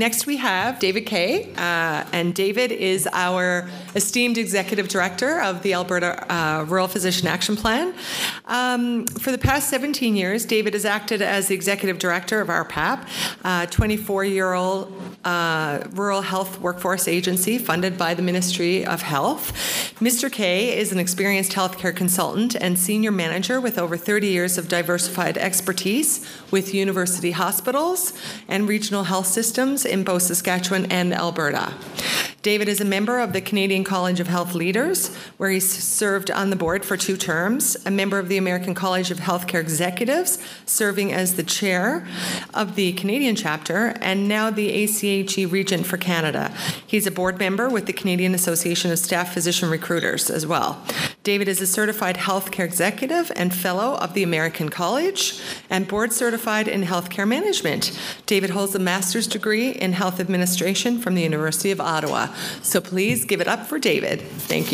Next we have David Kay, and David is our esteemed Executive Director of the Alberta Rural Physician Action Plan. For the past 17 years, David has acted as the Executive Director of RPAP, a 24-year-old rural health workforce agency funded by the Ministry of Health. Mr. Kay is an experienced healthcare consultant and senior manager with over 30 years of diversified expertise with university hospitals and regional health systems in both Saskatchewan and Alberta. David is a member of the Canadian College of Health Leaders, where he served on the board for 2 terms, a member of the American College of Healthcare Executives, serving as the chair of the Canadian chapter, and now the ACHE Regent for Canada. He's a board member with the Canadian Association of Staff Physician Recruiters as well. David is a certified healthcare executive and fellow of the American College and board certified in healthcare management. David holds a master's degree in health administration from the University of Ottawa. So please give it up for David. Thank you.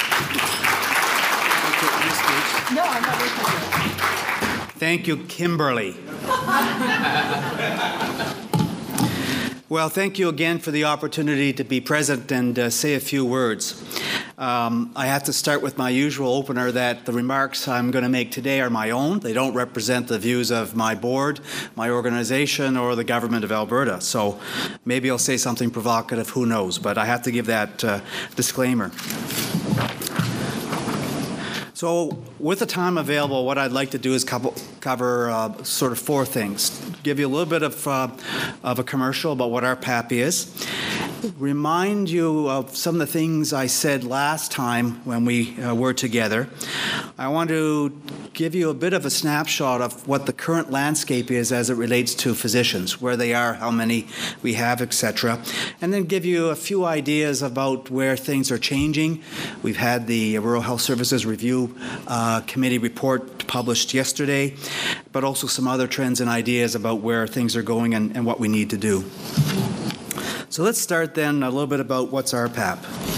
No, I'm not ready. Thank you, Kimberly. Well, thank you again for the opportunity to be present and say a few words. I have to start with my usual opener that the remarks I'm going to make today are my own. They don't represent the views of my board, my organization, or the government of Alberta. So maybe I'll say something provocative, who knows, but I have to give that disclaimer. So with the time available, what I'd like to do is cover sort of 4 things. Give you a little bit of a commercial about what RPAP is. Remind you of some of the things I said last time when we were together. I want to give you a bit of a snapshot of what the current landscape is as it relates to physicians, where they are, how many we have, etc. And then give you a few ideas about where things are changing. We've had the Rural Health Services Review Committee report published yesterday, but also some other trends and ideas about where things are going and what we need to do. So let's start then a little bit about what's RPAP.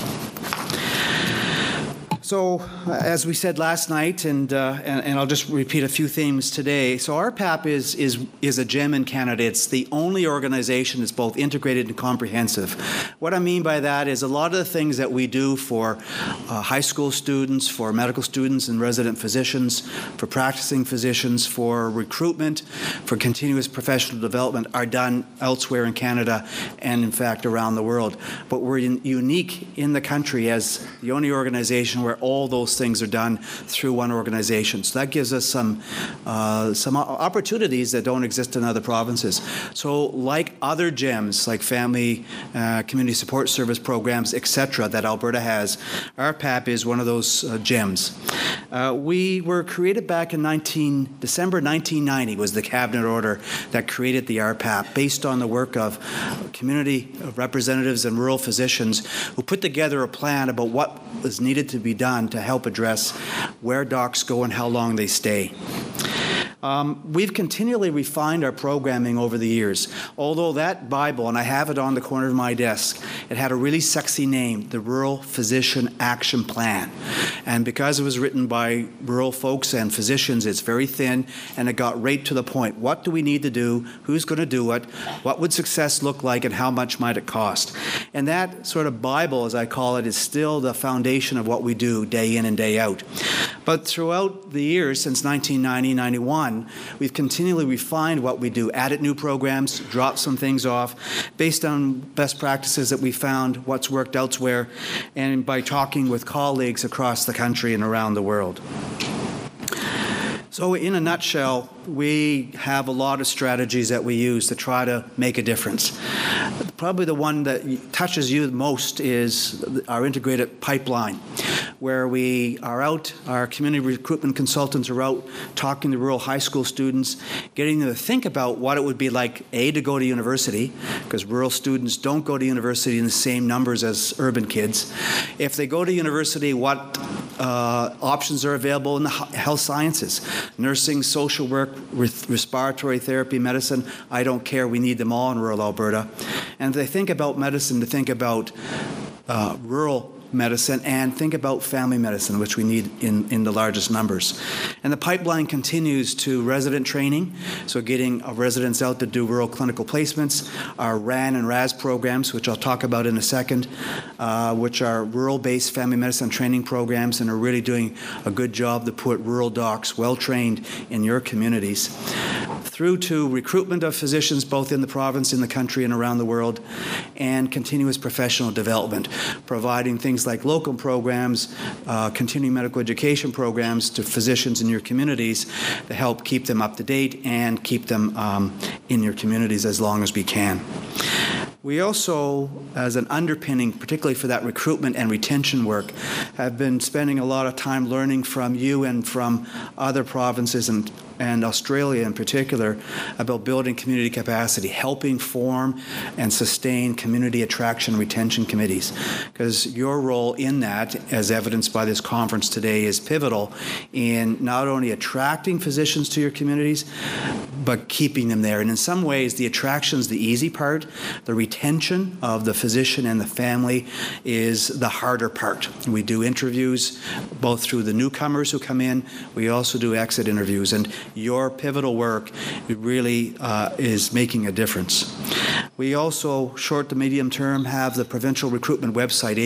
So, as we said last night, and I'll just repeat a few themes today. So, RPAP is a gem in Canada. It's the only organization that's both integrated and comprehensive. What I mean by that is a lot of the things that we do for high school students, for medical students and resident physicians, for practicing physicians, for recruitment, for continuous professional development are done elsewhere in Canada and, in fact, around the world. But we're unique in the country as the only organization where all those things are done through one organization. So that gives us some opportunities that don't exist in other provinces. So like other GEMs, like family, community support service programs, etc., that Alberta has, RPAP is one of those GEMs. We were created back in December 1990 was the cabinet order that created the RPAP, based on the work of community representatives and rural physicians who put together a plan about what was needed to be done to help address where docs go and how long they stay. We've continually refined our programming over the years. Although that Bible, and I have it on the corner of my desk, it had a really sexy name, the Rural Physician Action Plan. And because it was written by rural folks and physicians, it's very thin, and it got right to the point. What do we need to do? Who's going to do it? What would success look like, and how much might it cost? And that sort of Bible, as I call it, is still the foundation of what we do day in and day out. But throughout the years, since 1990-91, we've continually refined what we do, added new programs, dropped some things off, based on best practices that we found, what's worked elsewhere, and by talking with colleagues across the country and around the world. So in a nutshell, we have a lot of strategies that we use to try to make a difference. Probably the one that touches you the most is our integrated pipeline, where we are out, our community recruitment consultants are out talking to rural high school students, getting them to think about what it would be like, A, to go to university, because rural students don't go to university in the same numbers as urban kids. If they go to university, what options are available in the health sciences, nursing, social work, respiratory therapy, medicine. I don't care. We need them all in rural Alberta. And if they think about medicine, to think about rural medicine, and think about family medicine, which we need in the largest numbers. And the pipeline continues to resident training, so getting residents out to do rural clinical placements, our RAN and RAS programs, which I'll talk about in a second, which are rural-based family medicine training programs and are really doing a good job to put rural docs well-trained in your communities, through to recruitment of physicians both in the province, in the country, and around the world, and continuous professional development, providing things like locum programs, continuing medical education programs to physicians in your communities to help keep them up to date and keep them in your communities as long as we can. We also, as an underpinning, particularly for that recruitment and retention work, have been spending a lot of time learning from you and from other provinces and Australia in particular about building community capacity, helping form and sustain community attraction retention committees. Because your role in that, as evidenced by this conference today, is pivotal in not only attracting physicians to your communities, but keeping them there. And in some ways, the attraction's the easy part. The retention of the physician and the family is the harder part. We do interviews both through the newcomers who come in. We also do exit interviews. And your pivotal work really is making a difference. We also, short to medium term, have the provincial recruitment website,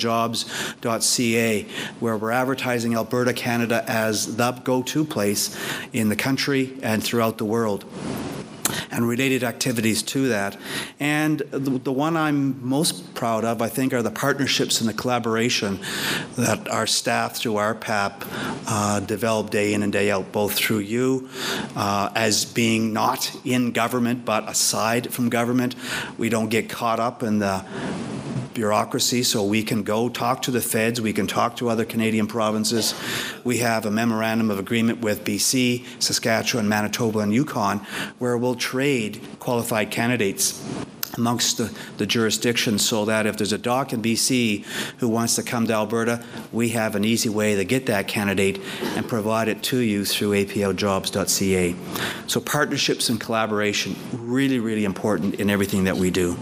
apljobs.ca, where we're advertising Alberta, Canada as the go-to place in the country and throughout the world, and related activities to that. And the one I'm most proud of, I think, are the partnerships and the collaboration that our staff through RPAP develop day in and day out, both through you as being not in government but aside from government. We don't get caught up in the bureaucracy, so we can go talk to the feds, we can talk to other Canadian provinces. We have a memorandum of agreement with BC, Saskatchewan, Manitoba, and Yukon, where we'll trade qualified candidates amongst the jurisdictions, so that if there's a doc in BC who wants to come to Alberta, we have an easy way to get that candidate and provide it to you through apljobs.ca. So partnerships and collaboration, really, really important in everything that we do.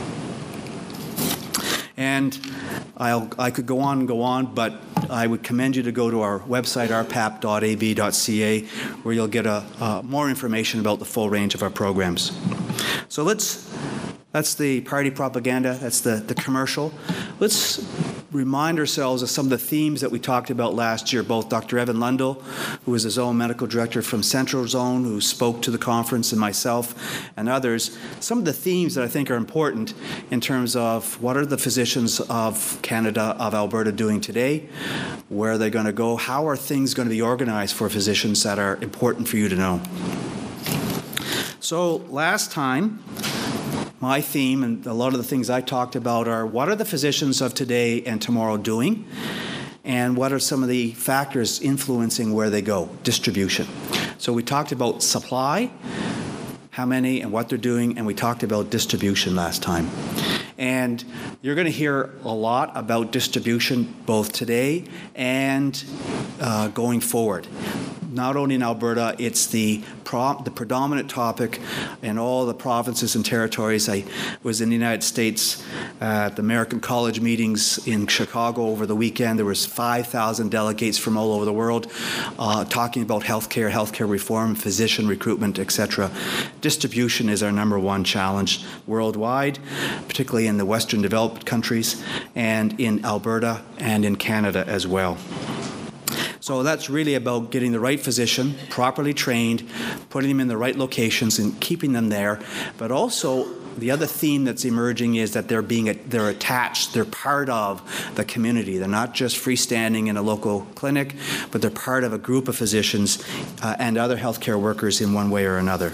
And I could go on, but I would commend you to go to our website, rpap.ab.ca, where you'll get more information about the full range of our programs. So that's the party propaganda, that's the commercial. Let's remind ourselves of some of the themes that we talked about last year. Both Dr. Evan Lundell, who is the Zone Medical Director from Central Zone, who spoke to the conference, and myself and others, some of the themes that I think are important in terms of what are the physicians of Canada, of Alberta doing today, where are they going to go, how are things going to be organized for physicians that are important for you to know. So last time, my theme and a lot of the things I talked about are what are the physicians of today and tomorrow doing, and what are some of the factors influencing where they go, distribution. So we talked about supply, how many and what they're doing, and we talked about distribution last time. And you're going to hear a lot about distribution both today and going forward. Not only in Alberta, it's the predominant topic in all the provinces and territories. I was in the United States at the American College meetings in Chicago over the weekend. There was 5,000 delegates from all over the world talking about healthcare reform, physician recruitment, etc. Distribution is our number one challenge worldwide, particularly in the Western developed countries and in Alberta and in Canada as well. So that's really about getting the right physician, properly trained, putting them in the right locations and keeping them there. But also, the other theme that's emerging is that they're attached, they're part of the community. They're not just freestanding in a local clinic, but they're part of a group of physicians and other healthcare workers in one way or another.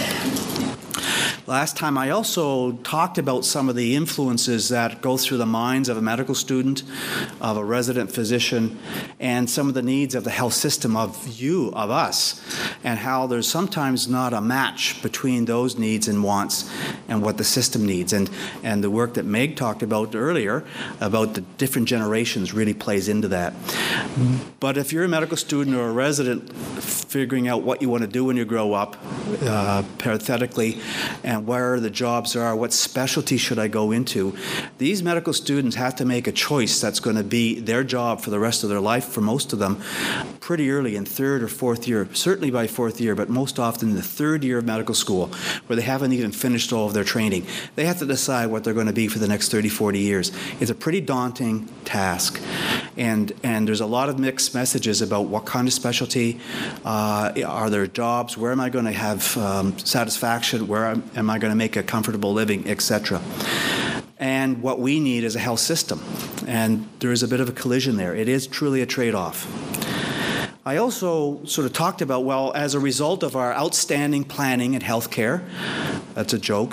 Last time I also talked about some of the influences that go through the minds of a medical student, of a resident physician, and some of the needs of the health system, of us, and how there's sometimes not a match between those needs and wants and what the system needs. And the work that Meg talked about earlier about the different generations really plays into that. But if you're a medical student or a resident figuring out what you want to do when you grow up, parenthetically, and where the jobs are, what specialty should I go into. These medical students have to make a choice that's going to be their job for the rest of their life, for most of them, pretty early in third or fourth year, certainly by fourth year, but most often in the third year of medical school, where they haven't even finished all of their training. They have to decide what they're going to be for the next 30, 40 years. It's a pretty daunting task. And there's a lot of mixed messages about what kind of specialty, are there jobs, where am I going to have satisfaction, where am I going to make a comfortable living, etc. And what we need is a health system. And there is a bit of a collision there. It is truly a trade-off. I also sort of talked about, well, as a result of our outstanding planning in healthcare, that's a joke,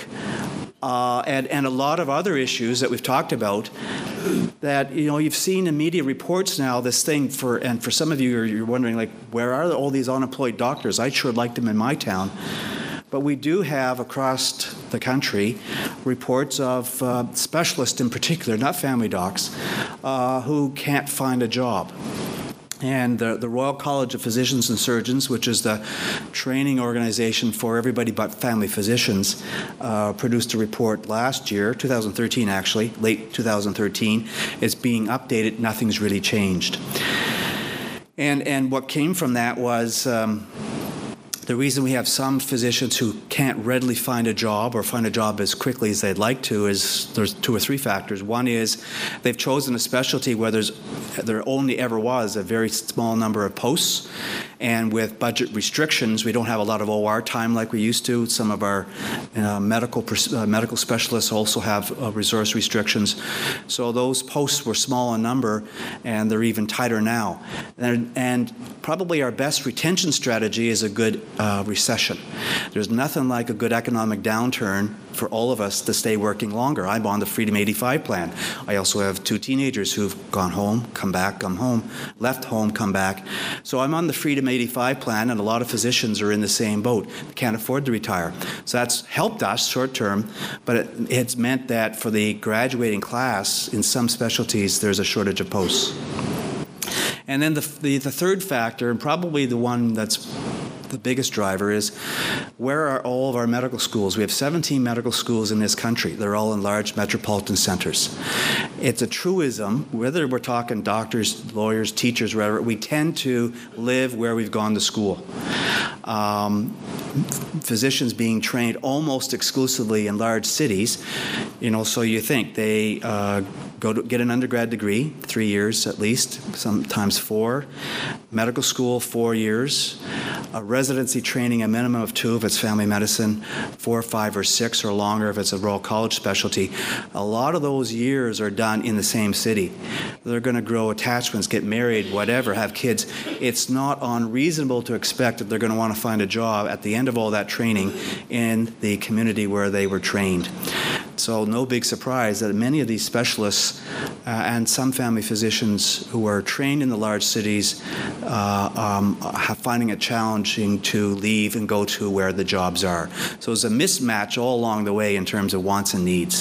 and a lot of other issues that we've talked about, that, you've seen in media reports now, this thing and for some of you, you're wondering, like, where are all these unemployed doctors? I'd sure like them in my town. But we do have across the country reports of specialists in particular, not family docs, who can't find a job. And the Royal College of Physicians and Surgeons, which is the training organization for everybody but family physicians, produced a report last year, 2013 actually, late 2013. It's being updated. Nothing's really changed. And what came from that was the reason we have some physicians who can't readily find a job or find a job as quickly as they'd like to is there's 2 or 3 factors. One is they've chosen a specialty where there only ever was a very small number of posts, and with budget restrictions, we don't have a lot of OR time like we used to. Some of our medical specialists also have resource restrictions. So those posts were small in number, and they're even tighter now. And probably our best retention strategy is a good recession. There's nothing like a good economic downturn for all of us to stay working longer. I'm on the Freedom 85 plan. I also have 2 teenagers who've gone home, come back, come home, left home, come back. So I'm on the Freedom 85 plan, and a lot of physicians are in the same boat. They can't afford to retire. So that's helped us short term, but it's meant that for the graduating class in some specialties, there's a shortage of posts. And then the third factor, and probably the one that's the biggest driver, is where are all of our medical schools? We have 17 medical schools in this country. They're all in large metropolitan centers. It's a truism, whether we're talking doctors, lawyers, teachers, whatever, we tend to live where we've gone to school. Physicians being trained almost exclusively in large cities, so you think they go to get an undergrad degree, 3 years at least, sometimes 4. Medical school, 4 years. A residency training, a minimum of 2 if it's family medicine, 4, 5, or 6 or longer if it's a Royal College specialty. A lot of those years are done in the same city. They're going to grow attachments, get married, whatever, have kids. It's not unreasonable to expect that they're going to want to find a job at the end of all that training in the community where they were trained. So no big surprise that many of these specialists and some family physicians who are trained in the large cities are finding it challenging to leave and go to where the jobs are. So there's a mismatch all along the way in terms of wants and needs.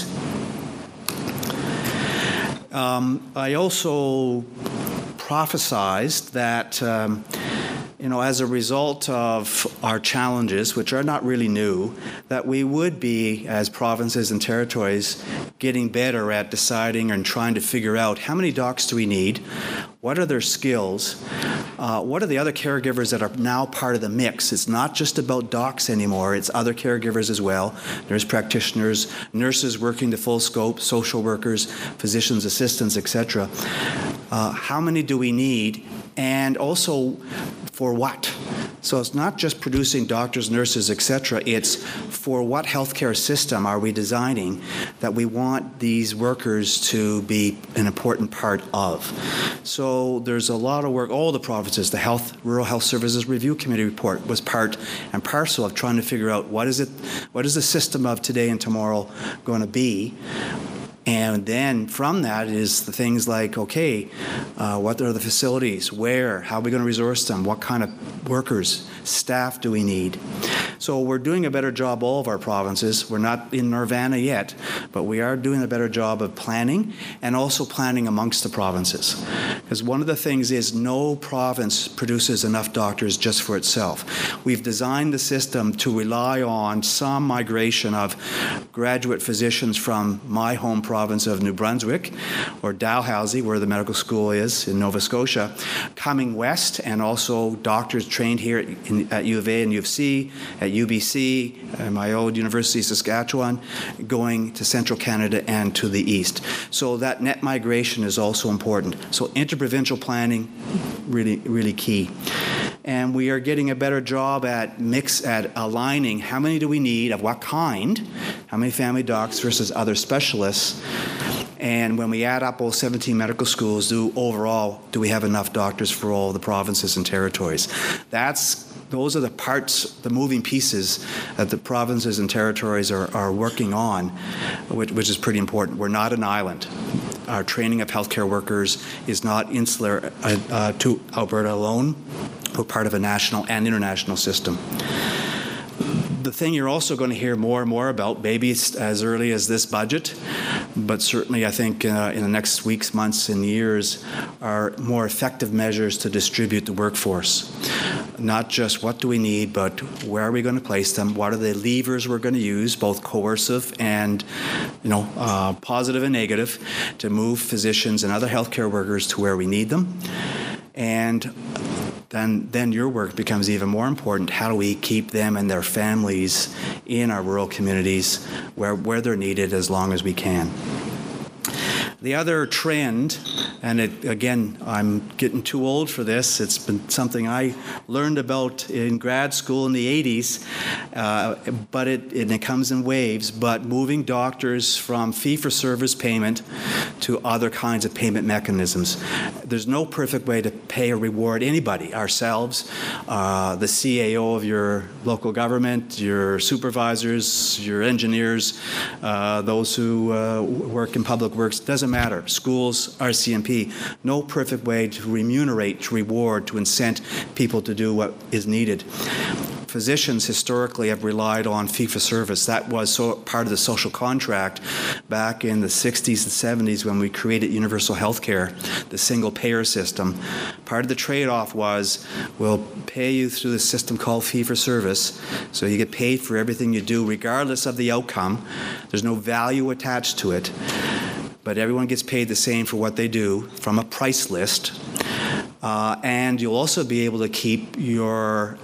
I also prophesized that as a result of our challenges, which are not really new, that we would be, as provinces and territories, getting better at deciding and trying to figure out how many docs do we need, what are their skills, what are the other caregivers that are now part of the mix. It's not just about docs anymore, it's other caregivers as well, nurse practitioners, nurses working the full scope, social workers, physicians' assistants, etc. How many do we need, and also for what? So it's not just producing doctors, nurses, etc. It's for what healthcare system are we designing that we want these workers to be an important part of. So there's a lot of work. All the provinces, the Rural Health Services Review Committee report was part and parcel of trying to figure out what is the system of today and tomorrow going to be. And then from that is the things like, okay, what are the facilities? Where? How are we going to resource them? What kind of workers, staff do we need? So we're doing a better job, all of our provinces. We're not in nirvana yet, but we are doing a better job of planning and also planning amongst the provinces. Because one of the things is no province produces enough doctors just for itself. We've designed the system to rely on some migration of graduate physicians from my home province of New Brunswick, or Dalhousie, where the medical school is in Nova Scotia, coming west, and also doctors trained here at U of A and U of C, at UBC, at my old University of Saskatchewan, going to central Canada and to the east. So that net migration is also important. So interprovincial planning, really, really key. And we are getting a better job at aligning how many do we need, of what kind, how many family docs versus other specialists. And when we add up all 17 medical schools, do we have enough doctors for all the provinces and territories? Those are the parts, the moving pieces that the provinces and territories are working on, which is pretty important. We're not an island. Our training of healthcare workers is not insular to Alberta alone. We're part of a national and international system. The thing you're also going to hear more and more about, maybe as early as this budget, but certainly I think in the next weeks, months, and years, are more effective measures to distribute the workforce. Not just what do we need, but where are we going to place them? What are the levers we're going to use, both coercive and positive and negative, to move physicians and other healthcare workers to where we need them? And then your work becomes even more important. How do we keep them and their families in our rural communities where they're needed as long as we can? The other trend, and again, I'm getting too old for this. It's been something I learned about in grad school in the 80s, but it comes in waves, but moving doctors from fee-for-service payment to other kinds of payment mechanisms. There's no perfect way to pay or reward anybody, ourselves, the CAO of your local government, your supervisors, your engineers, those who work in public works. Doesn't matter. Schools, RCMP, no perfect way to remunerate, to reward, to incent people to do what is needed. Physicians historically have relied on fee-for-service. That was part of the social contract back in the 60s and 70s when we created universal health care, the single payer system. Part of the trade-off was we'll pay you through the system called fee-for-service, so you get paid for everything you do regardless of the outcome. There's no value attached to it, but everyone gets paid the same for what they do from a price list. And you'll also be able to keep your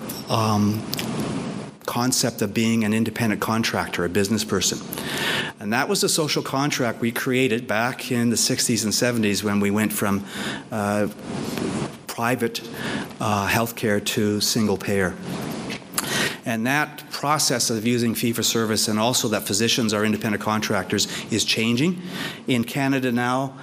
concept of being an independent contractor, a business person. And that was the social contract we created back in the 60s and 70s when we went from private healthcare to single payer. And that process of using fee-for-service and also that physicians are independent contractors is changing. In Canada now,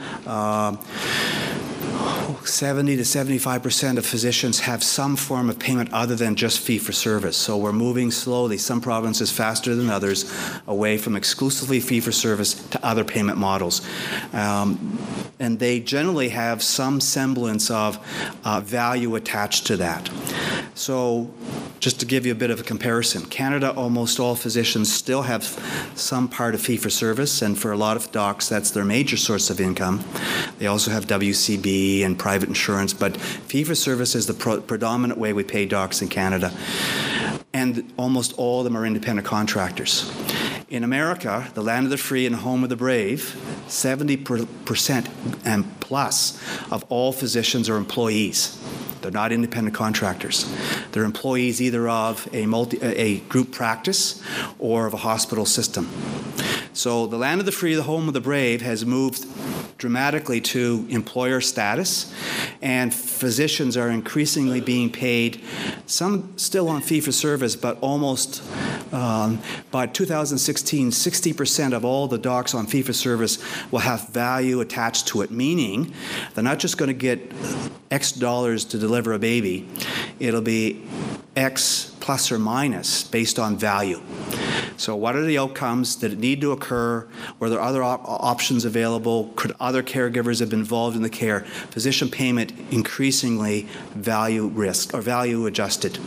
70 to 75% of physicians have some form of payment other than just fee-for-service. So we're moving slowly, some provinces faster than others, away from exclusively fee-for-service to other payment models. And they generally have some semblance of value attached to that. So just to give you a bit of a comparison, Canada, almost all physicians still have some part of fee-for-service, and for a lot of docs, that's their major source of income. They also have WCB and private insurance, but fee-for-service is the predominant way we pay docs in Canada. And almost all of them are independent contractors. In America, the land of the free and home of the brave, 70% and plus of all physicians are employees. They're not independent contractors. They're employees either of a group practice or of a hospital system. So the land of the free, the home of the brave has moved dramatically to employer status, and physicians are increasingly being paid, some still on fee-for-service, but almost by 2016, 60% of all the docs on fee-for-service will have value attached to it, meaning they're not just going to get X dollars to deliver a baby. It'll be X plus or minus based on value. So what are the outcomes? Did it need to occur? Were there other options available? Could other caregivers have been involved in the care? Physician payment increasingly value risk or value adjusted.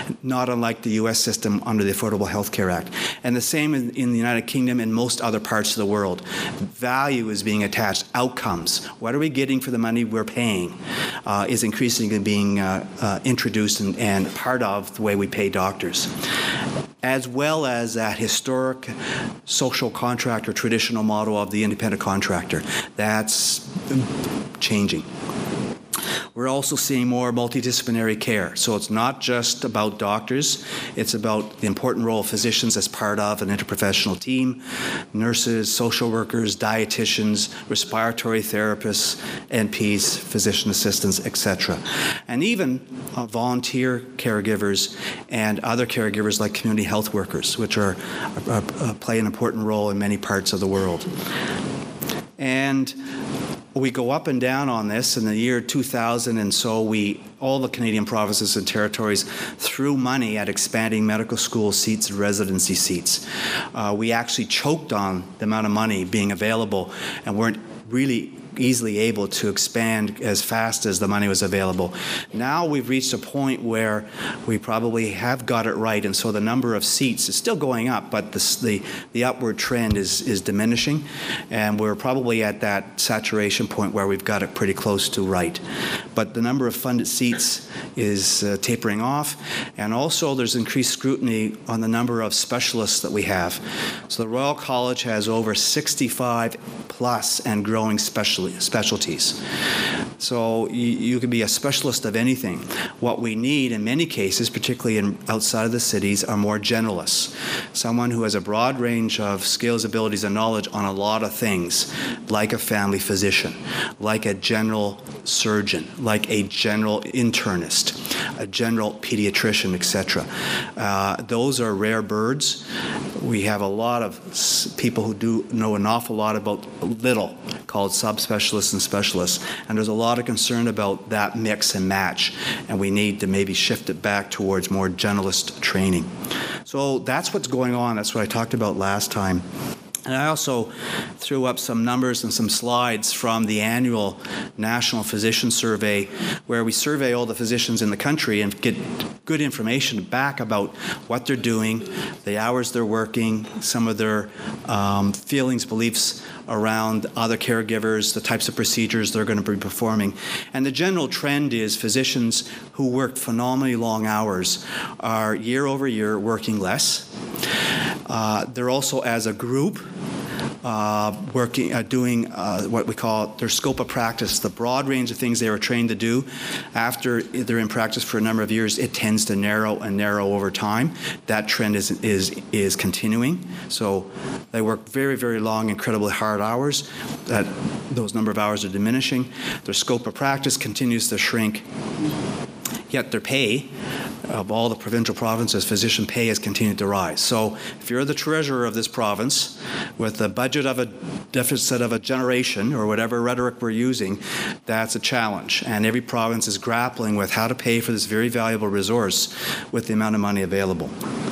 not unlike the U.S. system under the Affordable Health Care Act. And the same in the United Kingdom and most other parts of the world. Value is being attached. Outcomes. What are we getting for the money we're paying is increasingly being introduced and part of the way we pay doctors, as well as that historic social contract or traditional model of the independent contractor. That's changing. We're also seeing more multidisciplinary care. So it's not just about doctors, it's about the important role of physicians as part of an interprofessional team, nurses, social workers, dietitians, respiratory therapists, NPs, physician assistants, etc. And even volunteer caregivers and other caregivers like community health workers, which are play an important role in many parts of the world. And we go up and down on this. In the year 2000 and so, all the Canadian provinces and territories threw money at expanding medical school seats and residency seats. We actually choked on the amount of money being available and weren't really easily able to expand as fast as the money was available. Now we've reached a point where we probably have got it right, and so the number of seats is still going up, but the upward trend is diminishing, and we're probably at that saturation point where we've got it pretty close to right. But the number of funded seats is tapering off, and also there's increased scrutiny on the number of specialists that we have. So the Royal College has over 65 plus and growing specialties. So you can be a specialist of anything. What we need in many cases, particularly outside of the cities, are more generalists. Someone who has a broad range of skills, abilities, and knowledge on a lot of things, like a family physician, like a general surgeon, like a general internist, a general pediatrician, etc. Those are rare birds. We have a lot of people who do know an awful lot about little, called subspecialists and specialists, and there's a lot of concern about that mix and match, and we need to maybe shift it back towards more generalist training. So that's what's going on. That's what I talked about last time. And I also threw up some numbers and some slides from the annual National Physician Survey, where we survey all the physicians in the country and get good information back about what they're doing, the hours they're working, some of their feelings, beliefs around other caregivers, the types of procedures they're going to be performing. And the general trend is physicians who work phenomenally long hours are year over year working less. They're also, as a group, doing what we call their scope of practice, the broad range of things they were trained to do. After they're in practice for a number of years, it tends to narrow and narrow over time. That trend is continuing. So they work very, very long, incredibly hard hours. Those number of hours are diminishing. Their scope of practice continues to shrink. Yet their pay, of all the provincial provinces, physician pay has continued to rise. So if you're the treasurer of this province with a budget of a deficit of a generation, or whatever rhetoric we're using, that's a challenge. And every province is grappling with how to pay for this very valuable resource with the amount of money available.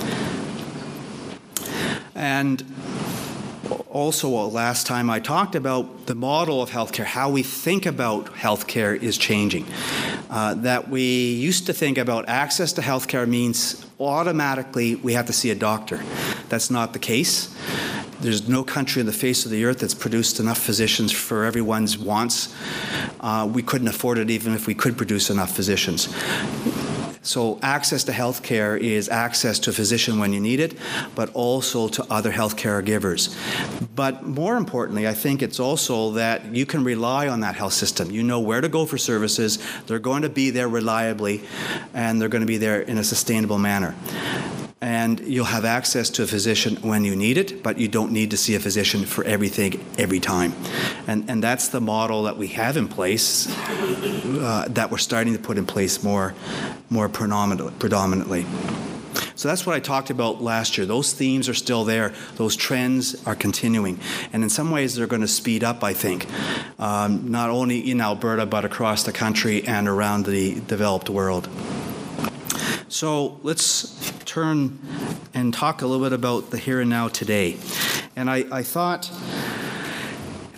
And also, last time I talked about the model of healthcare, how we think about healthcare is changing. That we used to think about access to healthcare means automatically we have to see a doctor. That's not the case. There's no country on the face of the earth that's produced enough physicians for everyone's wants. We couldn't afford it even if we could produce enough physicians. So access to health care is access to a physician when you need it, but also to other health caregivers. But more importantly, I think it's also that you can rely on that health system. You know where to go for services. They're going to be there reliably, and they're going to be there in a sustainable manner. And you'll have access to a physician when you need it, but you don't need to see a physician for everything every time. And that's the model that we have in place, that we're starting to put in place more predominantly. So that's what I talked about last year. Those themes are still there. Those trends are continuing. And in some ways, they're going to speed up, I think, not only in Alberta, but across the country and around the developed world. So let's turn and talk a little bit about the here and now today. And I thought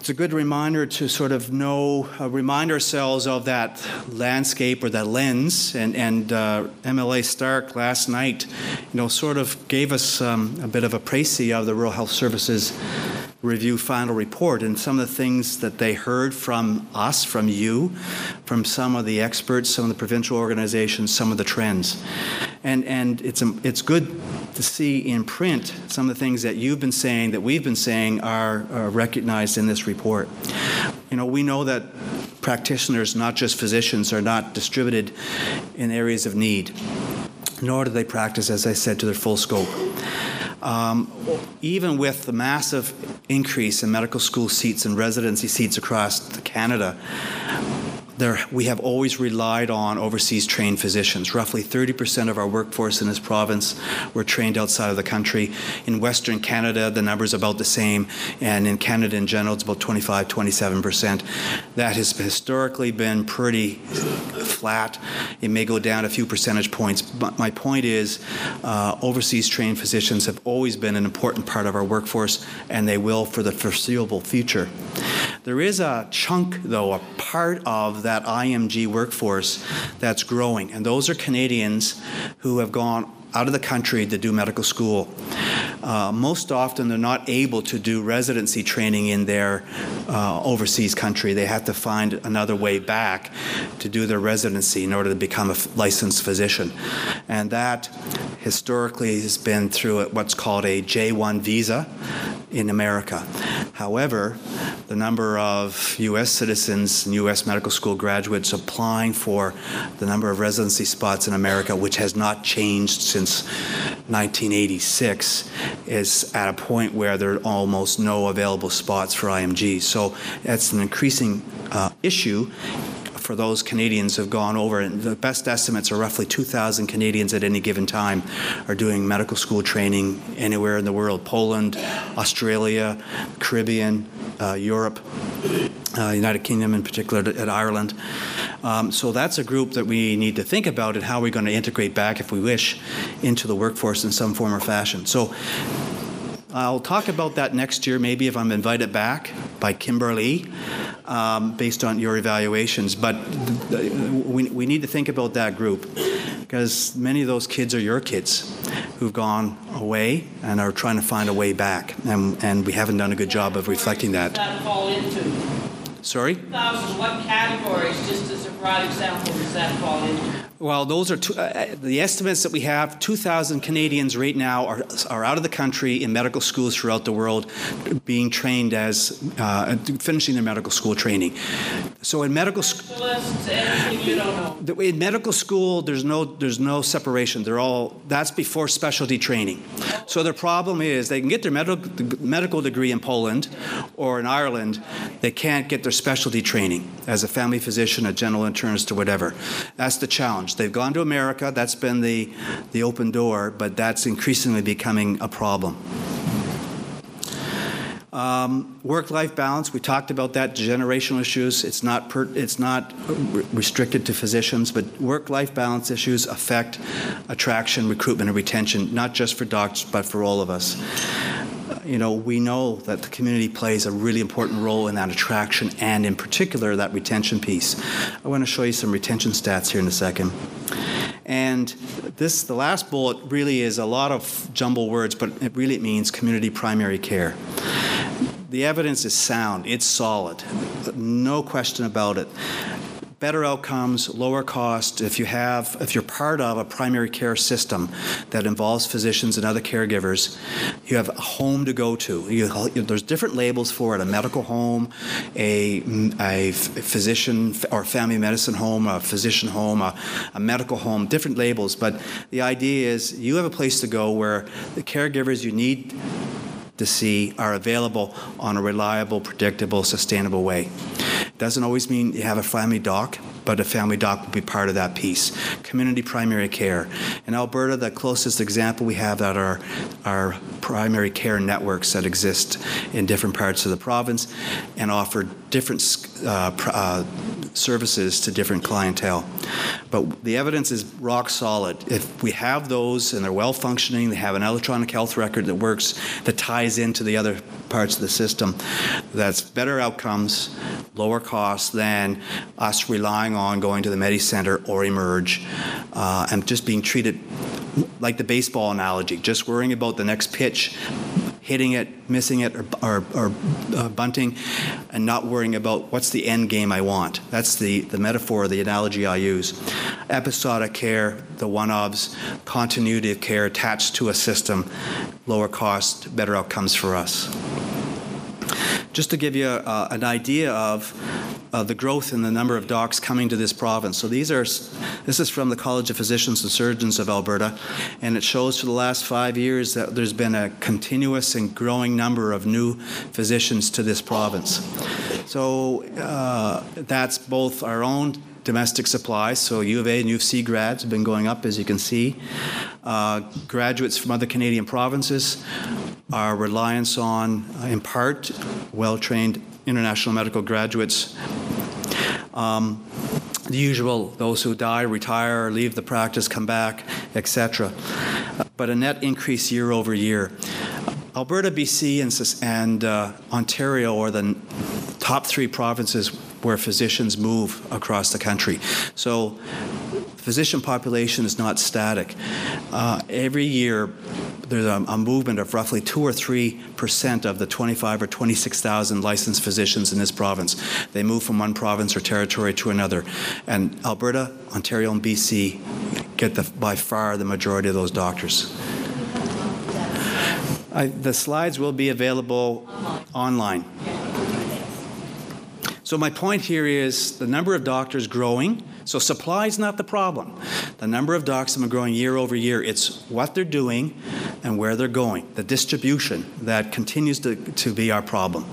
it's a good reminder to sort of remind ourselves of that landscape or that lens. And MLA Stark last night, sort of gave us a bit of a précis of the Rural Health Services Review final report and some of the things that they heard from us, from you, from some of the experts, some of the provincial organizations, some of the trends. And it's good to see in print some of the things that you've been saying, that we've been saying are recognized in this report. We know that practitioners, not just physicians, are not distributed in areas of need, nor do they practice, as I said, to their full scope. Even with the massive increase in medical school seats and residency seats across Canada, we have always relied on overseas trained physicians. Roughly 30% of our workforce in this province were trained outside of the country. In Western Canada, the number is about the same, and in Canada in general, it's about 25-27%. That has historically been pretty flat. It may go down a few percentage points, but my point is overseas trained physicians have always been an important part of our workforce, and they will for the foreseeable future. There is a chunk, though, a part of that IMG workforce that's growing, and those are Canadians who have gone out of the country to do medical school. Most often they're not able to do residency training in their overseas country. They have to find another way back to do their residency in order to become a licensed physician. And that historically has been through what's called a J-1 visa in America. However, the number of U.S. citizens and U.S. medical school graduates applying for the number of residency spots in America, which has not changed since 1986, is at a point where there are almost no available spots for IMG. So that's an increasing issue for those Canadians who have gone over. And the best estimates are roughly 2,000 Canadians at any given time are doing medical school training anywhere in the world: Poland, Australia, Caribbean, Europe, United Kingdom in particular, at Ireland. So that's a group that we need to think about, and how we're going to integrate back, if we wish, into the workforce in some form or fashion. So I'll talk about that next year, maybe if I'm invited back by Kimberly, based on your evaluations. But we need to think about that group, because many of those kids are your kids who've gone away and are trying to find a way back, and we haven't done a good job of reflecting that. What does that fall into? Sorry? 2,000, what categories, just as a broad example, does that fall into? Well, those are the estimates that we have. 2,000 Canadians right now are out of the country in medical schools throughout the world, being trained as finishing their medical school training. So in medical school, in medical school, there's no separation. That's before specialty training. So the problem is they can get their medical degree in Poland or in Ireland. They can't get their specialty training as a family physician, a general internist, or whatever. That's the challenge. They've gone to America. That's been the open door, but that's increasingly becoming a problem. Work-life balance, we talked about that, generational issues. It's not restricted to physicians, but work-life balance issues affect attraction, recruitment, and retention, not just for doctors, but for all of us. We know that the community plays a really important role in that attraction and, in particular, that retention piece. I want to show you some retention stats here in a second. And the last bullet really is a lot of jumble words, but it really means community primary care. The evidence is sound. It's solid. No question about it. Better outcomes, lower cost. If you're part of a primary care system that involves physicians and other caregivers, you have a home to go to. There's different labels for it: a medical home, a physician or family medicine home, a physician home, a medical home, different labels. But the idea is you have a place to go where the caregivers you need to see are available on a reliable, predictable, sustainable way. Doesn't always mean you have a family doc, but a family doc will be part of that piece. Community primary care. In Alberta, the closest example we have that are our primary care networks that exist in different parts of the province and offer different services to different clientele. But the evidence is rock solid. If we have those and they're well functioning, they have an electronic health record that works, that ties into the other parts of the system, that's better outcomes, lower costs than us relying on going to the MediCenter or Emerge and just being treated like the baseball analogy, just worrying about the next pitch, hitting it, missing it, or bunting, and not worrying about what's the end game I want. That's the metaphor, the analogy I use. Episodic care, the one-ofs, continuity of care attached to a system, lower cost, better outcomes for us. Just to give you an idea of the growth in the number of docs coming to this province. So this is from the College of Physicians and Surgeons of Alberta, and it shows for the last 5 years that there's been a continuous and growing number of new physicians to this province. So that's both our own domestic supply, so U of A and U of C grads have been going up, as you can see. Graduates from other Canadian provinces, our reliance on, in part, well-trained international medical graduates. The usual, those who die, retire, leave the practice, come back, etc. But a net increase year over year. Alberta, BC, and Ontario are the top 3 provinces where physicians move across the country. So physician population is not static. Every year, there's a movement of roughly 2 or 3% of the 25 or 26,000 licensed physicians in this province. They move from one province or territory to another. And Alberta, Ontario, and BC get by far the majority of those doctors. The slides will be available online. So my point here is the number of doctors growing. So supply is not the problem. The number of docs have been growing year over year. It's what they're doing and where they're going. The distribution that continues to be our problem.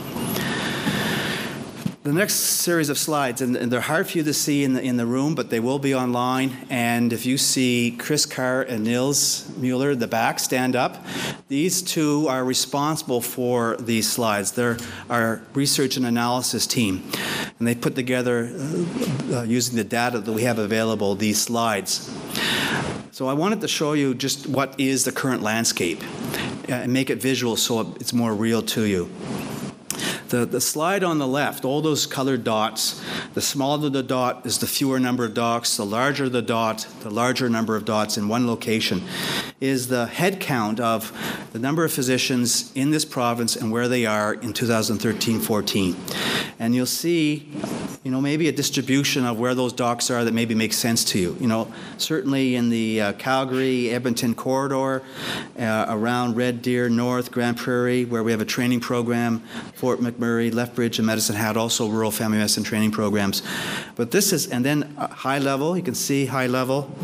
The next series of slides, and they're hard for you to see in the room, but they will be online. And if you see Chris Carr and Nils Mueller in the back, stand up. These two are responsible for these slides. They're our research and analysis team. And they put together, using the data that we have available, these slides. So I wanted to show you just what is the current landscape and make it visual so it's more real to you. The slide on the left, all those colored dots, the smaller the dot is the fewer number of docs, the larger the dot, the larger number of dots in one location, is the head count of the number of physicians in this province and where they are in 2013-14. And you'll see, maybe a distribution of where those docs are that maybe makes sense to you. Certainly in the Calgary, Edmonton corridor, around Red Deer, North, Grand Prairie, where we have a training program, Fort McMurray, Lethbridge, and Medicine Hat, also rural family medicine training programs. But this is, and then high level, you can see high level.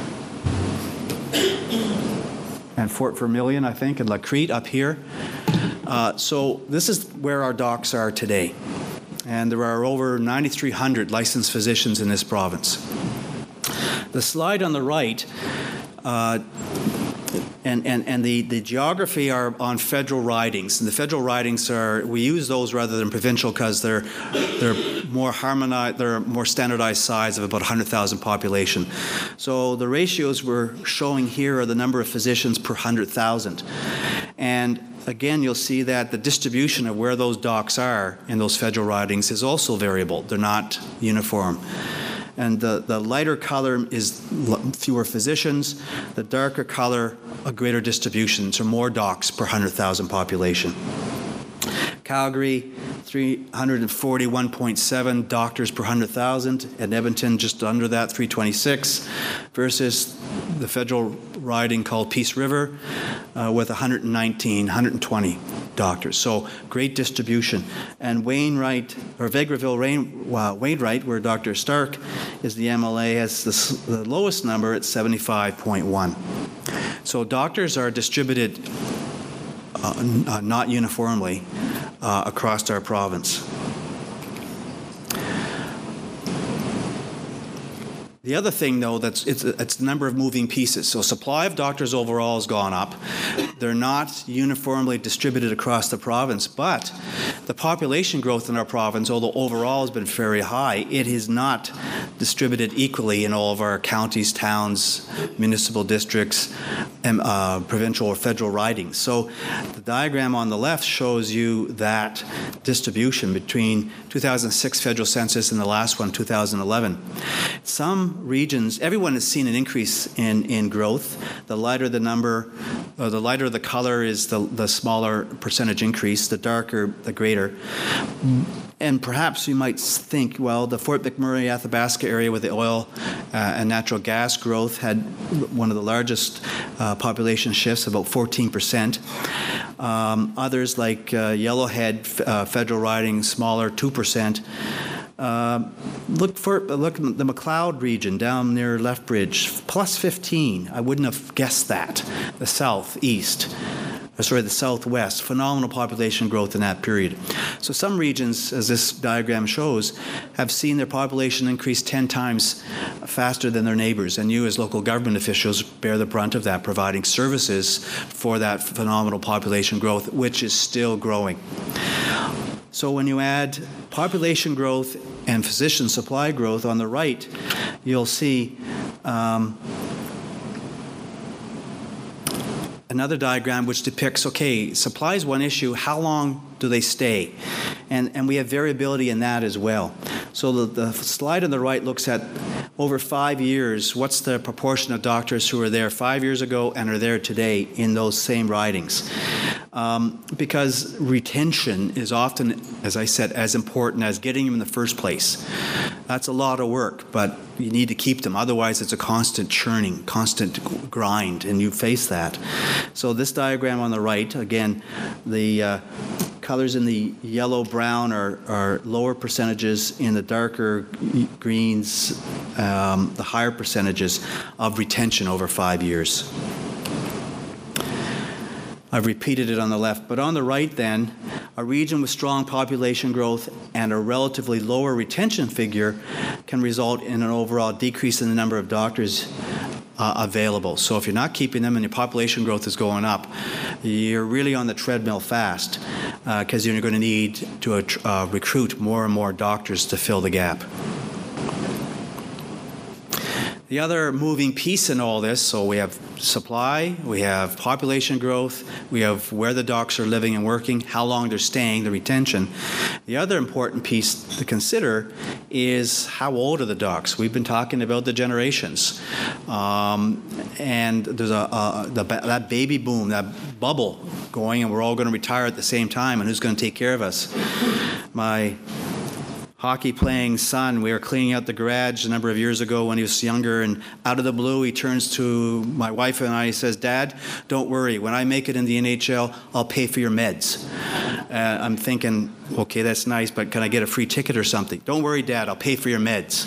And Fort Vermilion, I think, and La Crete up here. So this is where our docs are today. And there are over 9,300 licensed physicians in this province. The slide on the right, and the geography are on federal ridings. And the federal ridings we use those rather than provincial because they're more harmonized, they're more standardized size of about 100,000 population. So the ratios we're showing here are the number of physicians per 100,000. And again, you'll see that the distribution of where those docs are in those federal ridings is also variable. They're not uniform. And the lighter color is fewer physicians. The darker color, a greater distribution, so more docs per 100,000 population. Calgary, 341.7 doctors per 100,000. At Edmonton, just under that, 326, versus the federal riding called Peace River with 120 doctors. So great distribution. And Wainwright, or Vegreville Wainwright, where Dr. Stark is the MLA, has the lowest number at 75.1. So doctors are distributed not uniformly across our province. The other thing, though, it's the number of moving pieces. So supply of doctors overall has gone up. They're not uniformly distributed across the province, but the population growth in our province, although overall has been very high, it is not distributed equally in all of our counties, towns, municipal districts, and provincial or federal ridings. So the diagram on the left shows you that distribution between 2006 federal census and the last one, 2011. Some regions, everyone has seen an increase in growth. The lighter the number, or the lighter the color is the smaller percentage increase, the darker the greater. And perhaps you might think, well, the Fort McMurray, Athabasca area with the oil and natural gas growth had one of the largest population shifts, about 14%. Others like Yellowhead, federal riding, smaller, 2%. Look at the McLeod region down near Lethbridge, plus 15. I wouldn't have guessed that. The southwest, phenomenal population growth in that period. So some regions, as this diagram shows, have seen their population increase 10 times faster than their neighbors, and you as local government officials bear the brunt of that, providing services for that phenomenal population growth, which is still growing. So when you add population growth and physician supply growth on the right, you'll see another diagram which depicts, okay, supply is one issue, how long do they stay? And we have variability in that as well. So the slide on the right looks at over 5 years, what's the proportion of doctors who were there 5 years ago and are there today in those same ridings? Because retention is often, as I said, as important as getting them in the first place. That's a lot of work, but you need to keep them. Otherwise, it's a constant churning, constant grind, and you face that. So this diagram on the right, again, the colors in the yellow-brown are lower percentages, in the darker greens, the higher percentages of retention over 5 years. I've repeated it on the left, but on the right then, a region with strong population growth and a relatively lower retention figure can result in an overall decrease in the number of doctors available. So if you're not keeping them and your population growth is going up, you're really on the treadmill fast because you're going to need to recruit more and more doctors to fill the gap. The other moving piece in all this, so we have supply, we have population growth, we have where the docs are living and working, how long they're staying, the retention. The other important piece to consider is how old are the docs? We've been talking about the generations. And there's that baby boom, that bubble going, and we're all going to retire at the same time, and who's going to take care of us? My hockey-playing son, we were cleaning out the garage a number of years ago when he was younger, and out of the blue, he turns to my wife and I, he says, "Dad, don't worry. When I make it in the NHL, I'll pay for your meds." I'm thinking, okay, that's nice, but can I get a free ticket or something? "Don't worry, Dad, I'll pay for your meds."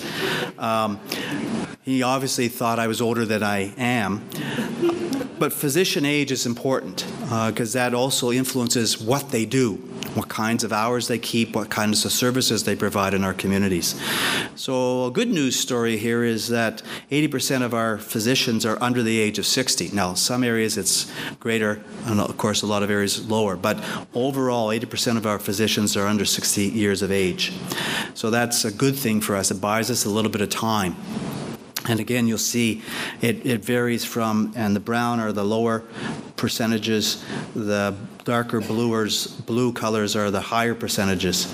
He obviously thought I was older than I am. But physician age is important because that also influences what they do, what kinds of hours they keep, what kinds of services they provide in our communities. So a good news story here is that 80% of our physicians are under the age of 60. Now, some areas it's greater, and of course a lot of areas lower, but overall 80% of our physicians are under 60 years of age. So that's a good thing for us. It buys us a little bit of time. And again, you'll see it varies from, and the brown are the lower percentages, the darker blue colors are the higher percentages.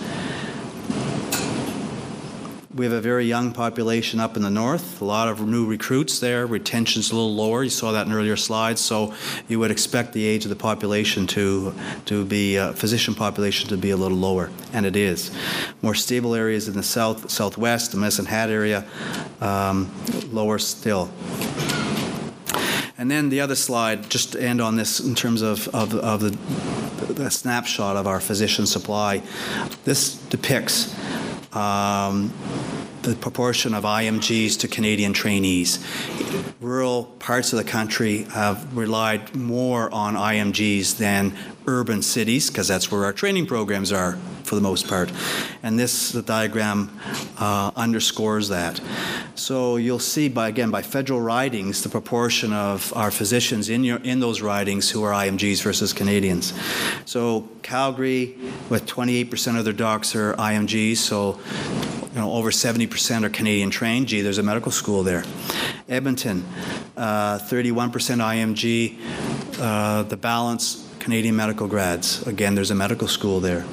We have a very young population up in the north, a lot of new recruits there. Retention's a little lower. You saw that in earlier slides. So you would expect the age of the population to be, physician population to be a little lower, and it is. More stable areas in the southwest, the Medicine Hat area, lower still. And then the other slide, just to end on this in terms of the snapshot of our physician supply. This depicts the proportion of IMGs to Canadian trainees. Rural parts of the country have relied more on IMGs than urban cities, because that's where our training programs are for the most part. And the diagram underscores that. So you'll see, by federal ridings, the proportion of our physicians in those ridings who are IMGs versus Canadians. So Calgary, with 28% of their docs are IMGs, so over 70% are Canadian trained. Gee, there's a medical school there. Edmonton, 31% IMG, the balance Canadian medical grads. Again, there's a medical school there.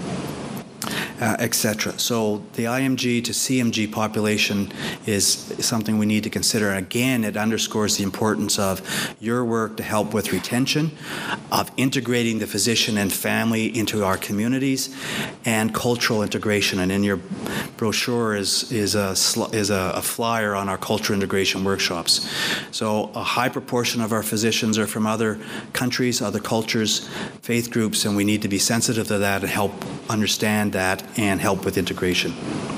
Etc. So the IMG to CMG population is something we need to consider. And again, it underscores the importance of your work to help with retention, of integrating the physician and family into our communities, and cultural integration. And in your brochure is a flyer on our cultural integration workshops. So a high proportion of our physicians are from other countries, other cultures, faith groups, and we need to be sensitive to that and help understand that and help with integration.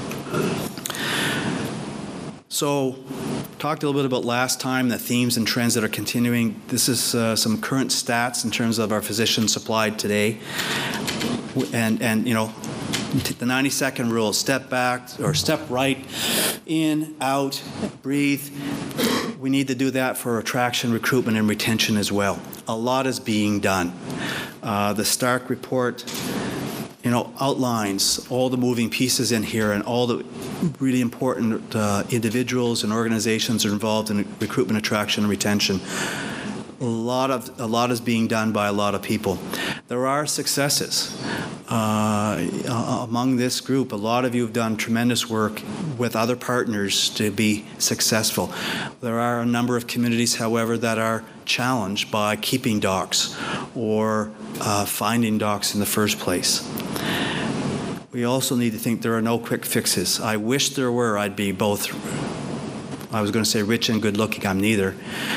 So, talked a little bit about last time, the themes and trends that are continuing. This is some current stats in terms of our physicians supplied today. And the 90-second rule, step back or step right, in, out, breathe. We need to do that for attraction, recruitment, and retention as well. A lot is being done. The Stark report outlines all the moving pieces in here and all the really important individuals and organizations are involved in recruitment, attraction, and retention. A lot is being done by a lot of people. There are successes among this group. A lot of you have done tremendous work with other partners to be successful. There are a number of communities, however, that are challenged by keeping docs or finding docs in the first place. We also need to think there are no quick fixes. I wish there were. I'd be both, I was going to say rich and good looking. I'm neither.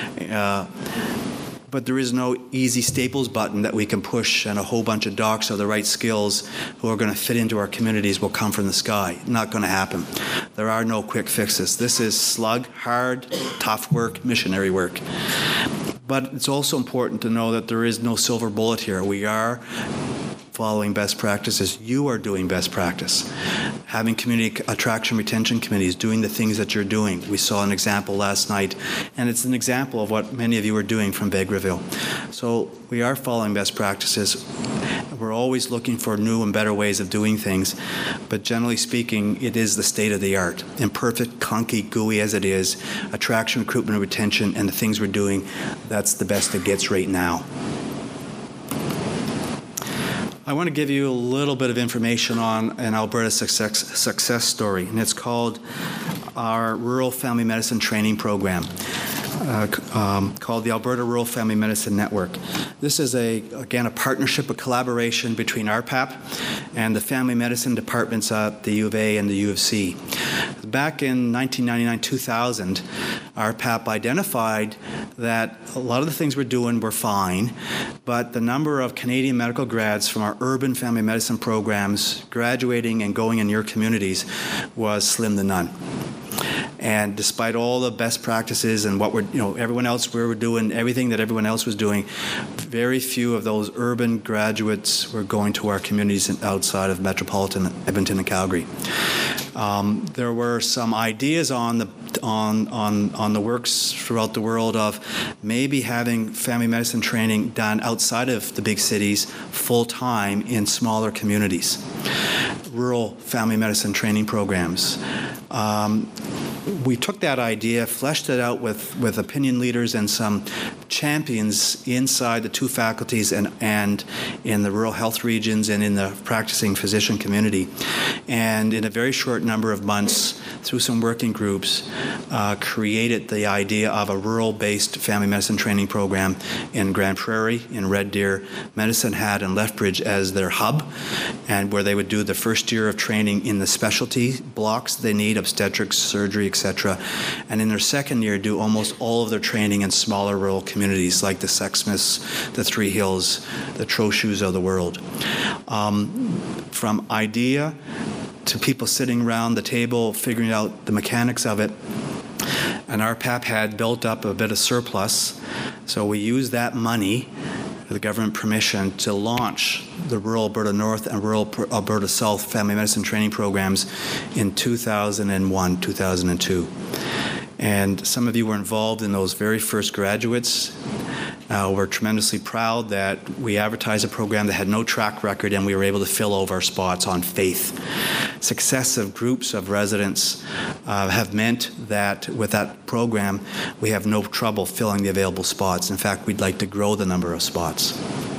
But there is no easy staples button that we can push and a whole bunch of docs of the right skills who are going to fit into our communities will come from the sky. Not going to happen. There are no quick fixes. This is slug, hard, tough work, missionary work. But it's also important to know that there is no silver bullet here. We are following best practices. You are doing best practice. Having community attraction retention committees, doing the things that you're doing. We saw an example last night, and it's an example of what many of you are doing from Vegreville. So we are following best practices. We're always looking for new and better ways of doing things, but generally speaking, it is the state of the art. Imperfect, clunky, gooey as it is, attraction, recruitment, and retention, and the things we're doing, that's the best it gets right now. I want to give you a little bit of information on an Alberta success story, and it's called our Rural Family Medicine Training Program, called the Alberta Rural Family Medicine Network. This is, again, a partnership, a collaboration between RPAP and the family medicine departments at the U of A and the U of C. Back in 1999-2000, RPAP identified that a lot of the things we're doing were fine, but the number of Canadian medical grads from our urban family medicine programs graduating and going in your communities was slim to none. And despite all the best practices and what everyone else, we were doing everything that everyone else was doing, very few of those urban graduates were going to our communities outside of metropolitan Edmonton and Calgary. There were some ideas on the works throughout the world of maybe having family medicine training done outside of the big cities full time in smaller communities. Rural family medicine training programs. We took that idea, fleshed it out with opinion leaders and some champions inside the two faculties and in the rural health regions and in the practicing physician community. And in a very short number of months, through some working groups, created the idea of a rural-based family medicine training program in Grand Prairie, in Red Deer, Medicine Hat, and Lethbridge as their hub, and where they would do the first year of training in the specialty blocks they need, obstetrics, surgery, etc. And in their second year, do almost all of their training in smaller rural communities like the Sexsmiths, the Three Hills, the Trochus of the world. From idea to people sitting around the table figuring out the mechanics of it. And RPAP had built up a bit of surplus, so we used that money, the government permission, to launch the Rural Alberta North and Rural Alberta South Family Medicine Training Programs in 2001, 2002. And some of you were involved in those very first graduates. We're tremendously proud that we advertised a program that had no track record, and we were able to fill over our spots on faith. Successive groups of residents have meant that with that program, we have no trouble filling the available spots. In fact, we'd like to grow the number of spots.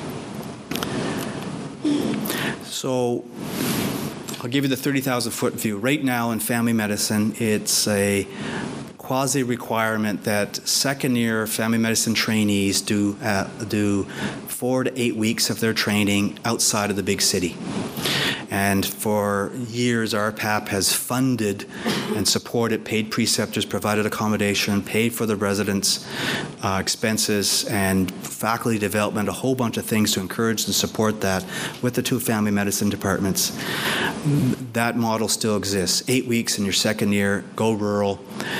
So I'll give you the 30,000-foot view. Right now in family medicine, it's a quasi-requirement that second-year family medicine trainees do 4 to 8 weeks of their training outside of the big city. And for years, RPAP has funded and supported paid preceptors, provided accommodation, paid for the residents' expenses, and faculty development, a whole bunch of things to encourage and support that with the 2 family medicine departments. That model still exists. 8 weeks in your second year, go rural.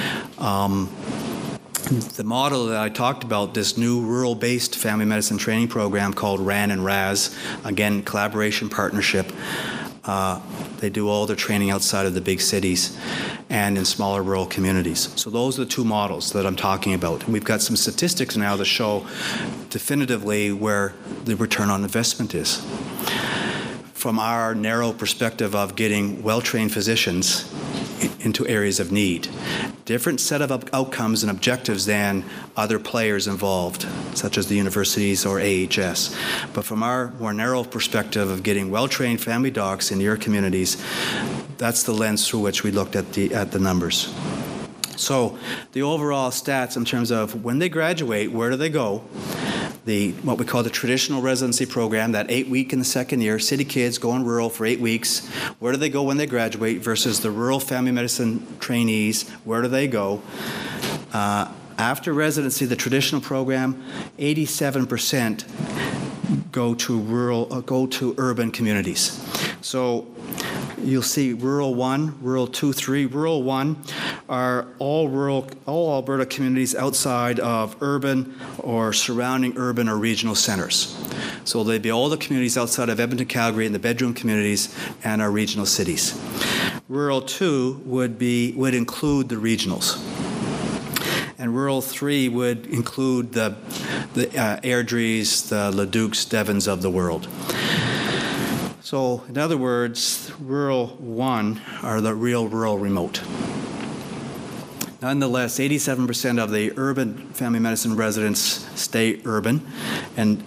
The model that I talked about, this new rural-based family medicine training program called RAN and RAS, again, collaboration partnership. They do all their training outside of the big cities and in smaller rural communities. So those are the 2 models that I'm talking about. And we've got some statistics now that show definitively where the return on investment is. From our narrow perspective of getting well-trained physicians into areas of need. Different set of outcomes and objectives than other players involved, such as the universities or AHS. But from our more narrow perspective of getting well-trained family docs in your communities, that's the lens through which we looked at the numbers. So the overall stats in terms of when they graduate, where do they go? What we call the traditional residency program, that 8-week in the second year, city kids going rural for 8 weeks. Where do they go when they graduate versus the rural family medicine trainees? Where do they go? After residency, the traditional program, 87% go to urban communities. So you'll see rural 1, rural 2, 3. Rural 1 are all Alberta communities outside of urban or surrounding urban or regional centres. So they'd be all the communities outside of Edmonton, Calgary, and the bedroom communities and our regional cities. Rural 2 would include the regionals. And rural 3 would include the Airdries, the Ledukes, Devons of the world. So, in other words, rural 1 are the real rural remote. Nonetheless, 87% of the urban family medicine residents stay urban, and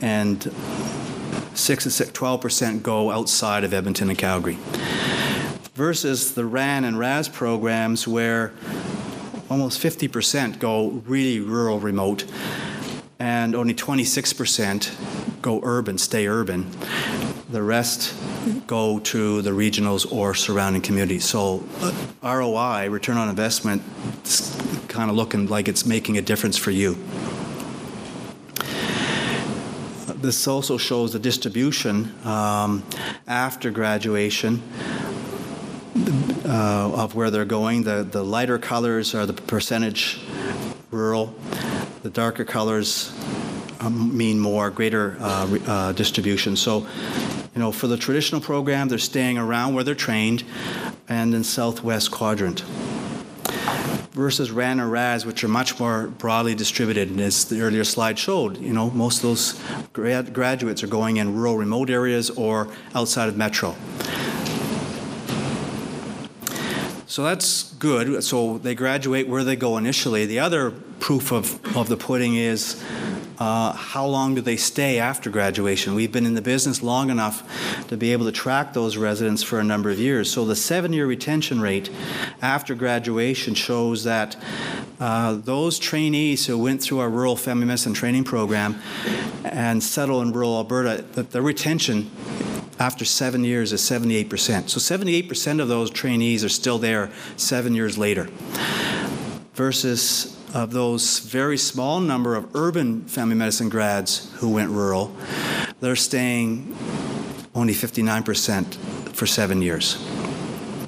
12% go outside of Edmonton and Calgary. Versus the RAN and RAS programs where almost 50% go really rural remote, and only 26% go urban, stay urban. The rest go to the regionals or surrounding communities. So ROI, return on investment, is kind of looking like it's making a difference for you. This also shows the distribution after graduation of where they're going. The lighter colors are the percentage rural. The darker colors mean greater distribution. So, for the traditional program, they're staying around where they're trained and in southwest quadrant. Versus RAN or RAS, which are much more broadly distributed. And as the earlier slide showed, most of those graduates are going in rural remote areas or outside of metro. So that's good. So they graduate where they go initially. The other proof of the pudding is how long do they stay after graduation? We've been in the business long enough to be able to track those residents for a number of years. So the 7-year retention rate after graduation shows that those trainees who went through our rural family medicine training program and settle in rural Alberta, that the retention after 7 years is 78%. So 78% of those trainees are still there 7 years later. Versus of those very small number of urban family medicine grads who went rural, they're staying only 59% for 7 years.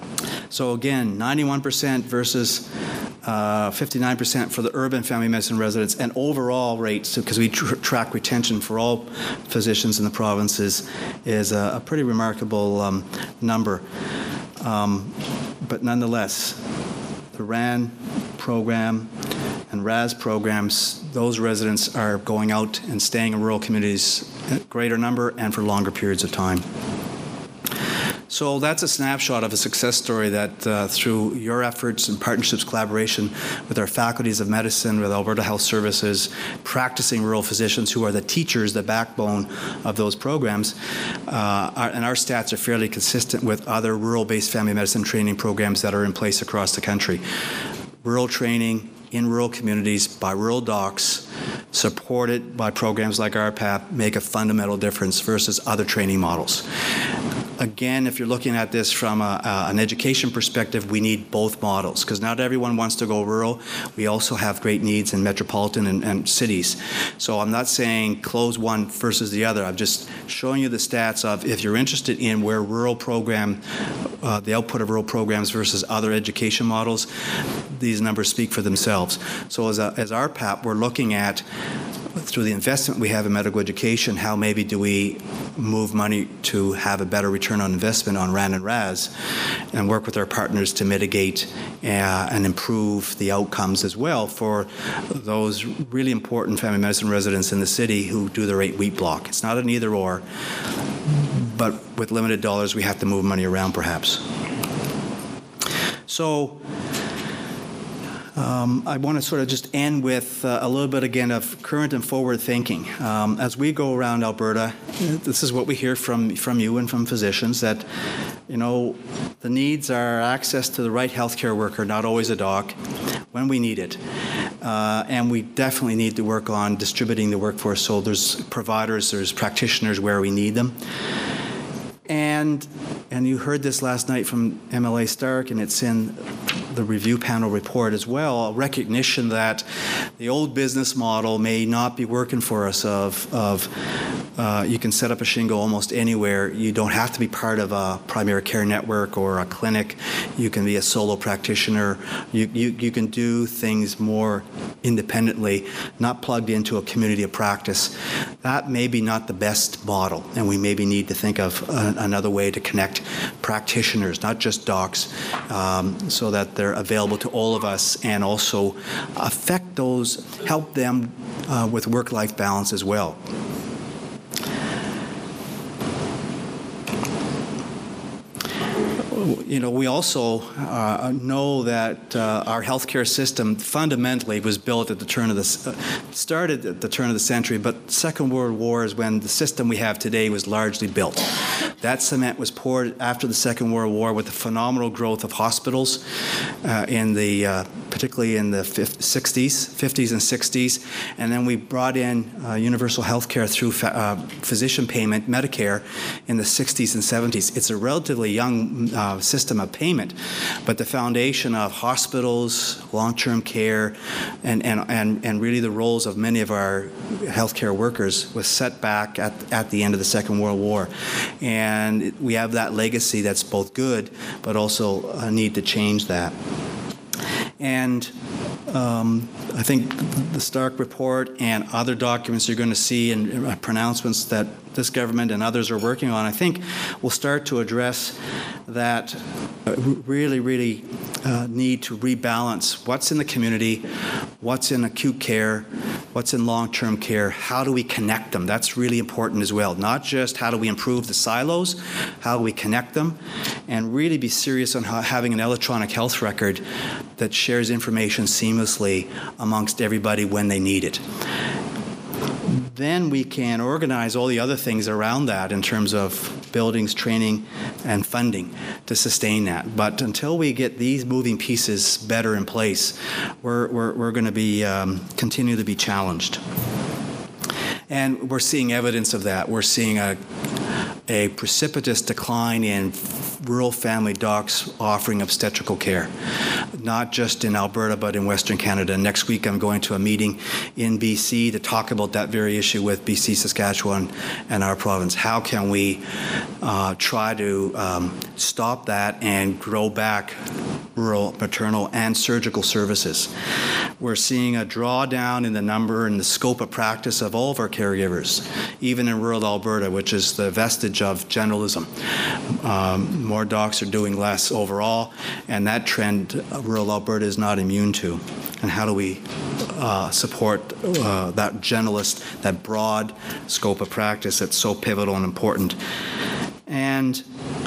So again, 91% versus 59% for the urban family medicine residents, and overall rates, because we track retention for all physicians in the provinces, is a pretty remarkable number. But nonetheless, the RAN program and RAS programs, those residents are going out and staying in rural communities a greater number and for longer periods of time. So that's a snapshot of a success story that through your efforts and partnerships, collaboration with our faculties of medicine, with Alberta Health Services, practicing rural physicians who are the teachers, the backbone of those programs, and our stats are fairly consistent with other rural-based family medicine training programs that are in place across the country. Rural training in rural communities by rural docs, supported by programs like RPAP, make a fundamental difference versus other training models. Again, if you're looking at this from an education perspective, we need both models, because not everyone wants to go rural. We also have great needs in metropolitan and cities. So I'm not saying close one versus the other. I'm just showing you the stats of, if you're interested in where rural program, the output of rural programs versus other education models, these numbers speak for themselves. So as RPAP, we're looking at, through the investment we have in medical education, how maybe do we move money to have a better return on investment on RAN and RAS, and work with our partners to mitigate and improve the outcomes as well for those really important family medicine residents in the city who do the 8-week block. It's not an either or, but with limited dollars we have to move money around perhaps. So I want to sort of just end with a little bit again of current and forward thinking. As we go around Alberta, this is what we hear from you and from physicians, that, you know, the needs are access to the right healthcare worker, not always a doc, when we need it. And we definitely need to work on distributing the workforce, so there's providers, there's practitioners where we need them. And you heard this last night from MLA Stark, and it's in the review panel report as well, a recognition that the old business model may not be working for us of you can set up a shingle almost anywhere. You don't have to be part of a primary care network or a clinic. You can be a solo practitioner. You can do things more independently, not plugged into a community of practice. That may be not the best model, and we maybe need to think of another way to connect practitioners, not just docs, so that they're available to all of us, and also affect those, help them with work-life balance as well. You know, we also know that our healthcare system fundamentally was built at the turn of the started at the turn of the century, but Second World War is when the system we have today was largely built. That cement was poured after the Second World War with the phenomenal growth of hospitals particularly in the 50s and 60s, and then we brought in universal health care through physician payment, Medicare, in the 60s and 70s. It's a relatively young system of payment, but the foundation of hospitals, long-term care, and really the roles of many of our healthcare workers was set back at the end of the Second World War. And we have that legacy that's both good, but also a need to change that. And I think the Stark report and other documents you're going to see and pronouncements that this government and others are working on, I think will start to address that really need to rebalance what's in the community, what's in acute care, what's in long-term care, how do we connect them? That's really important as well. Not just how do we improve the silos, how do we connect them, and really be serious on having an electronic health record that shares information seamlessly amongst everybody when they need it. Then we can organize all the other things around that in terms of buildings, training, and funding to sustain that. But until we get these moving pieces better in place, we're going to be continue to be challenged. And we're seeing evidence of that. We're seeing a precipitous decline in rural family docs offering obstetrical care, not just in Alberta but in Western Canada. Next week I'm going to a meeting in BC to talk about that very issue with BC, Saskatchewan, and our province. How can we try to stop that and grow back rural maternal and surgical services? We're seeing a drawdown in the number and the scope of practice of all of our caregivers, even in rural Alberta, which is the vestige of generalism. More docs are doing less overall, and that trend rural Alberta is not immune to. And how do we support that generalist, that broad scope of practice that's so pivotal and important? And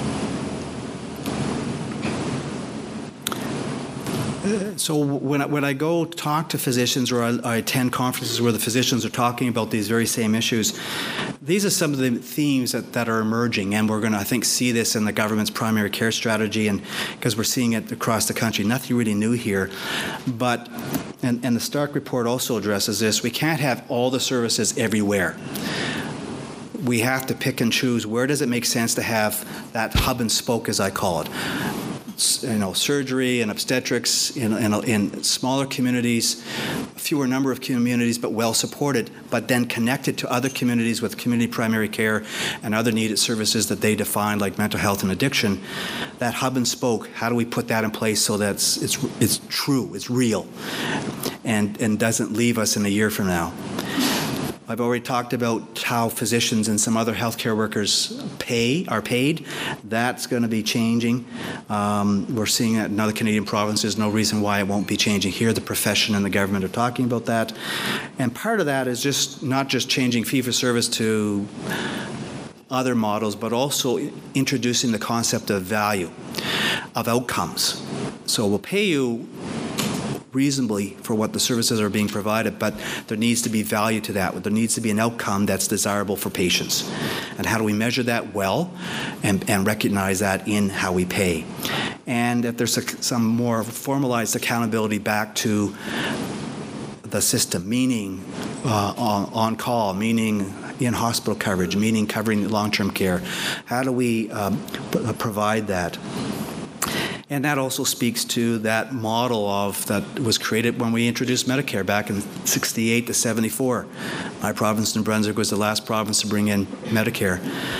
so when I go talk to physicians, or I attend conferences where the physicians are talking about these very same issues, these are some of the themes that are emerging, and we're going to, I think, see this in the government's primary care strategy, and because we're seeing it across the country. Nothing really new here, but and the Stark report also addresses this. We can't have all the services everywhere. We have to pick and choose where does it make sense to have that hub and spoke, as I call it. Surgery and obstetrics in smaller communities, fewer number of communities, but well supported, but then connected to other communities with community primary care and other needed services that they define, like mental health and addiction. That hub and spoke, how do we put that in place so that it's true, it's real, and doesn't leave us in a year from now? I've already talked about how physicians and some other healthcare workers are paid. That's going to be changing. We're seeing that in other Canadian provinces. No reason why it won't be changing here. The profession and the government are talking about that. And part of that is just not just changing fee-for-service to other models, but also introducing the concept of value, of outcomes. So we'll pay you reasonably for what the services are being provided, but there needs to be value to that. There needs to be an outcome that's desirable for patients. And how do we measure that well and recognize that in how we pay? And if there's some more formalized accountability back to the system, meaning on call, meaning in hospital coverage, meaning covering long-term care, how do we provide that? And that also speaks to that model that was created when we introduced Medicare back in 68 to 74. My province, New Brunswick, was the last province to bring in Medicare,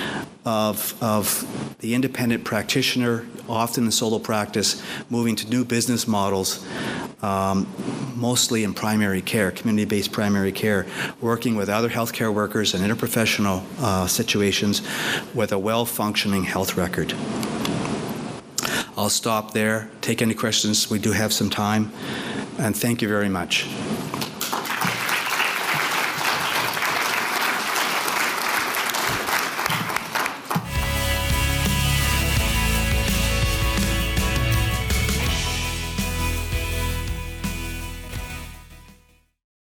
of the independent practitioner, often in solo practice, moving to new business models, mostly in primary care, community-based primary care, working with other healthcare workers in interprofessional situations with a well-functioning health record. I'll stop there, take any questions. We do have some time, and thank you very much.